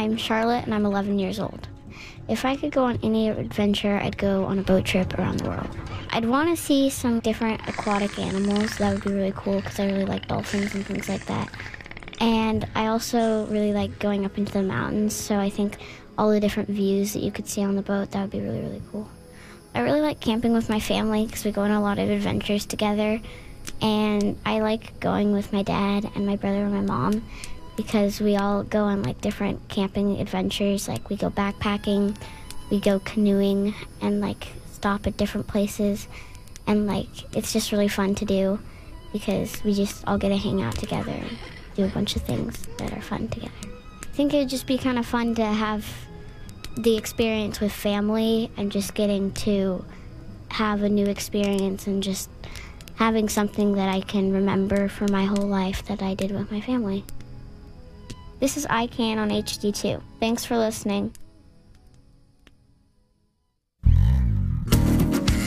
I'm Charlotte, and I'm 11 years old. If I could go on any adventure, I'd go on a boat trip around the world. I'd want to see some different aquatic animals. That would be really cool because I really like dolphins and things like that. And I also really like going up into the mountains, so I think all the different views that you could see on the boat, that would be really, really cool. I really like camping with my family because we go on a lot of adventures together. And I like going with my dad and my brother and my mom because we all go on like different camping adventures. Like we go backpacking, we go canoeing, and like stop at different places. And like it's just really fun to do because we just all get to hang out together and do a bunch of things that are fun together. I think it would just be kind of fun to have the experience with family and just getting to have a new experience and just having something that I can remember for my whole life that I did with my family. This is I Can on HD2. Thanks for listening.